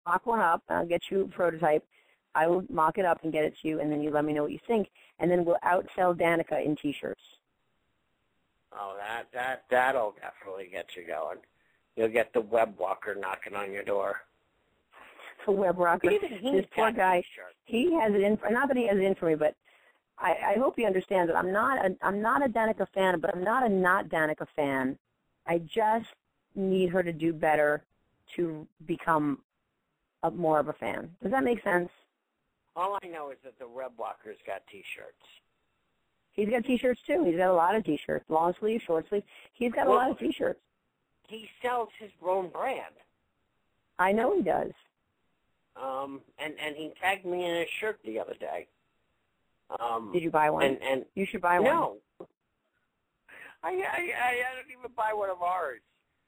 mock one up. I'll get you a prototype. I will mock it up and get it to you, and then you let me know what you think, and then we'll outsell Danica in T-shirts. Oh, that'll definitely get you going. You'll get the web walker knocking on your door. The web rocker. This poor guy, he has it in. Not that he has it in for me, but I hope he understands that I'm not a Danica fan, but I'm not a not Danica fan. I just need her to do better to become more of a fan. Does that make sense? All I know is that the web walker's got T-shirts. He's got T-shirts too. He's got a lot of T-shirts, long sleeve, short sleeve. He's got a lot of T-shirts. He sells his own brand. I know he does. And he tagged me in a shirt the other day. Did you buy one? And you should buy one. No. I don't even buy one of ours.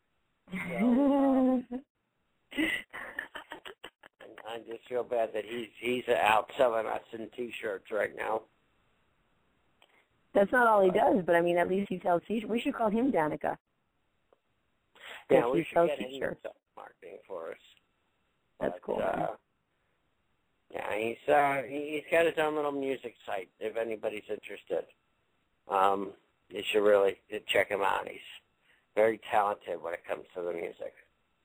So, I just feel bad that he's out selling us in T-shirts right now. That's not all he does, but I mean, at least he sells T-shirts. We should call him Danica. Yeah, we should get T-shirts. him marketing for us. That's cool. Yeah, he's got his own little music site. If anybody's interested, you should really check him out. He's very talented when it comes to the music.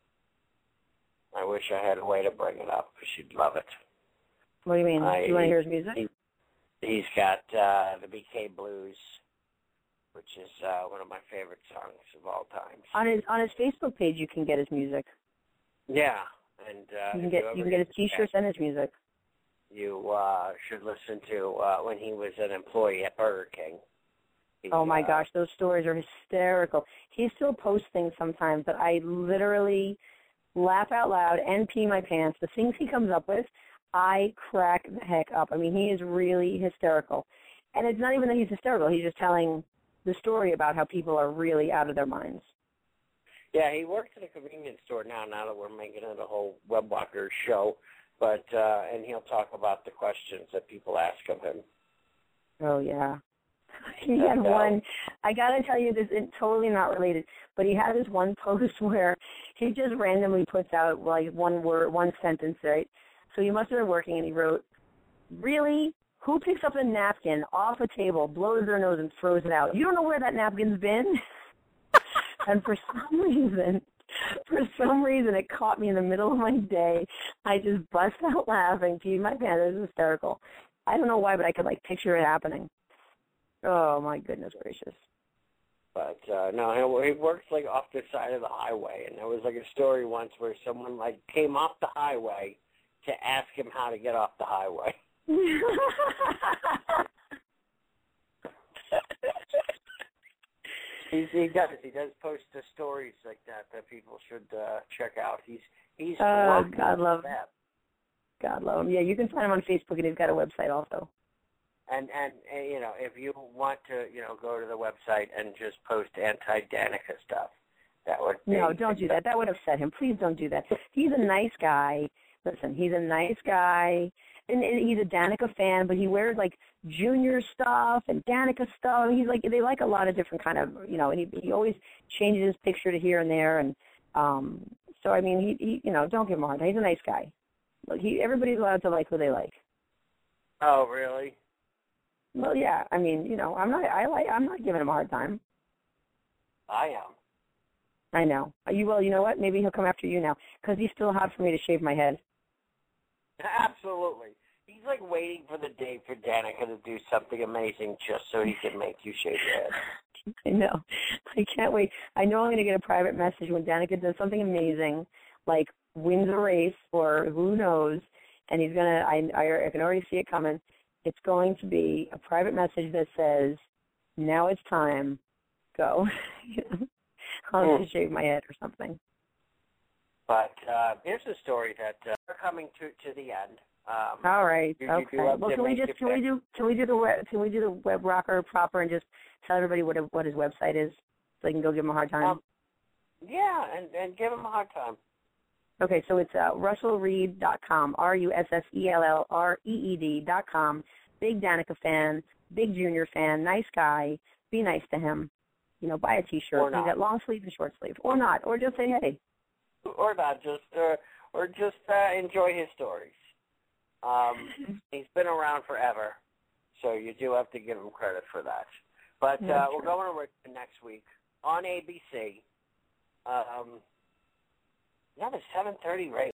I wish I had a way to bring it up because she'd love it. What do you mean? Do you want to hear his music? He's got the BK Blues, which is one of my favorite songs of all time. On his Facebook page, you can get his music. Yeah, and you can get his T-shirts and his music. You should listen to when he was an employee at Burger King. Oh my gosh, those stories are hysterical. He still posts things sometimes, but I literally laugh out loud and pee my pants. The things he comes up with, I crack the heck up. I mean, he is really hysterical. And it's not even that he's hysterical. He's just telling the story about how people are really out of their minds. Yeah, he works at a convenience store now that we're making it a whole Web Walker show. But and he'll talk about the questions that people ask of him. Oh, yeah. He had one, I got to tell you this, it's totally not related, but he had this one post where he just randomly puts out like one sentence, right? So he must have been working and he wrote, "Really? Who picks up a napkin off a table, blows their nose and throws it out? You don't know where that napkin's been?" And for some reason, it caught me in the middle of my day. I just bust out laughing, peed my pants. It was hysterical. I don't know why, but I could like picture it happening. Oh my goodness gracious! But no, he works like off the side of the highway, and there was like a story once where someone like came off the highway to ask him how to get off the highway. He does post the stories like that people should check out. He's God love him. God love him. Yeah, you can find him on Facebook, and he's got a website also. And you know, if you want to, go to the website and just post anti-Danica stuff, that would be... No, don't do that. That would upset him. Please don't do that. He's a nice guy. Listen, he's a nice guy, and he's a Danica fan, but he wears, like, Junior stuff and Danica stuff. He's like, they like a lot of different kind of, and he always changes his picture to here and there, and so, I mean, he don't give him a hard time. He's a nice guy. Look, everybody's allowed to like who they like. Oh, really? Well, yeah. I mean, I'm not giving him a hard time. I am. I know. Well, you know what? Maybe he'll come after you now because he's still hot for me to shave my head. Absolutely. He's like waiting for the day for Danica to do something amazing just so he can make you shave your head. I know. I can't wait. I know I'm going to get a private message when Danica does something amazing, like wins a race or who knows, and he's going to, I can already see it coming. It's going to be a private message that says, "Now it's time, go." I'll have to shave my head or something. But here's a story that we're coming to the end. All right. Okay. Well, can we do the web rocker proper and just tell everybody what his website is so they can go give him a hard time? Yeah, and give him a hard time. Okay, so it's RussellReed.com, RussellReed.com. Big Danica fan, big Junior fan, nice guy. Be nice to him. Buy a T-shirt. He's got long sleeve and short sleeve, or not, or just say hey. Or not, just or just enjoy his stories. He's been around forever, so you do have to give him credit for that. But we're going to Richmond next week on ABC. The 7:30 race.